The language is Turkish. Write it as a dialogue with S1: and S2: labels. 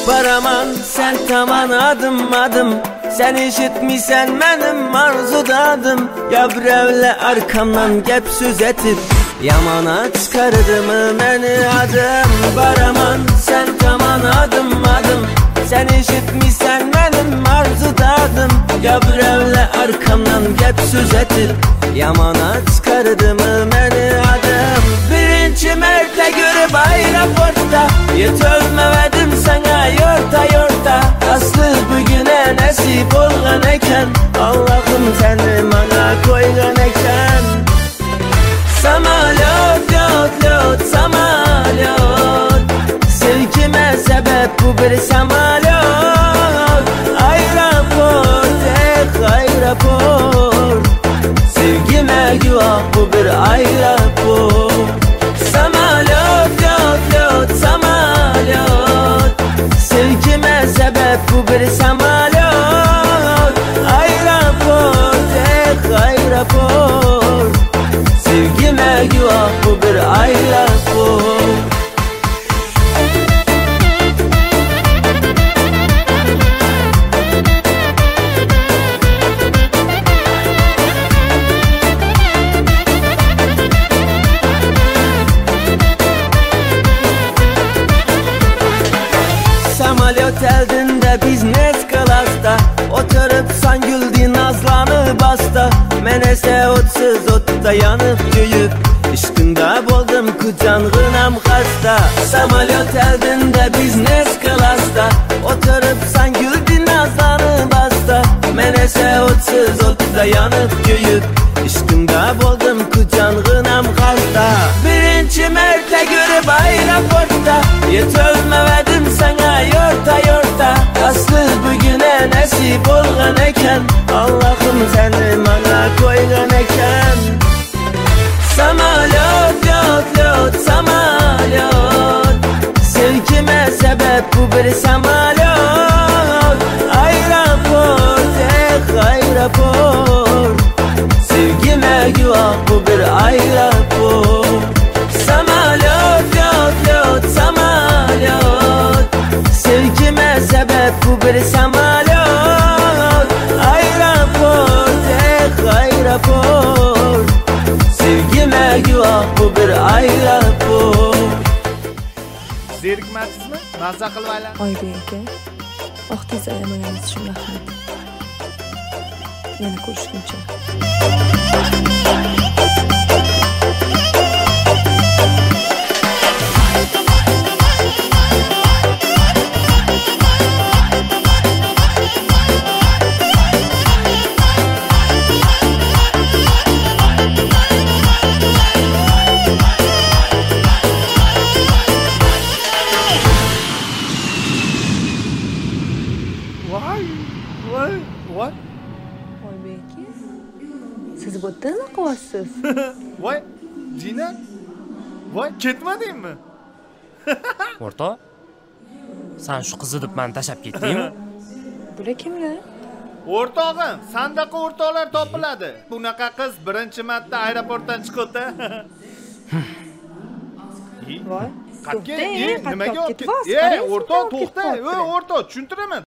S1: Baraman sen taman adım adım, sen işitmişsen benim arzudadım. Ya birevle arkamdan gep söz etip yamana çıkardı mı beni adım. Baraman sen taman adım adım, sen işitmişsen benim arzudadım. Ya birevle arkamdan gep söz etip yamana çıkardı mı beni adım. Birinci merte görüp aeroportta yetölmemedim sana yorta yorta. Aslı bugüne nasip olgan eken, Allah'ım seni bana koygan eken. Samalot lot lot samalot, sevgime sebep bu bir samalot. Aeroport aeroport, sevgime güvah bu bir aeroport. Samalot lot lot samalot, sevgime sebep bu bir samalot. Aeroport aeroport, sevgime güvah bu bir aeroport. Samolyot eldinde biznes klasta, oturup san güldü nazlanı basta. Men ese otsuz otta yanıp köyüp, üstünde buldum kucağınam hasta. Samolyot eldinde biznes klasta, oturup san güldü nazlanı basta. Men ese otsuz otta yanıp köyüp, üstünde buldum kucağınam hasta. Birinci merte görüp aeroportta yetölmemedim sana yorta yorta. Aslı bugüne nasip olgan eken, Allah'ım seni bana koygan eken. Samalot lot lot samalot, sevgime sebep bu bir samalot. Aeroport aeroport, sevgime güvah bu bir aeroport. Samalot lot lot samalot, sevgime sebep bu bir samalot. Aeroport aeroport, sevgime güvah bu bir aeroport.
S2: Zerikmaysizmi? Mazza qilib aylan.
S3: Oybek aka, vaqtingizni ayamaganimiz uchun rahmat. Yana ko'rishguncha.
S2: Voy.
S3: Oybek aka, siz bu yerda nima qilyapsiz?
S2: Voy, Dina. Voy, ketmadingmi?
S4: O'rtoq, sen shu qizni deb meni tashlab ketdingmi?
S3: Bular kimlar?
S2: O'rtog'im, sandaqa o'rtoqlar topiladi. Bunaqa qiz birinchi marta aeroportdan chiqdi.
S3: Voy,
S2: Qatga,
S3: to'xtang,
S2: nimaga
S3: qattiq
S2: o'rtoq, to'xta. O'rtoq, tushuntiraman.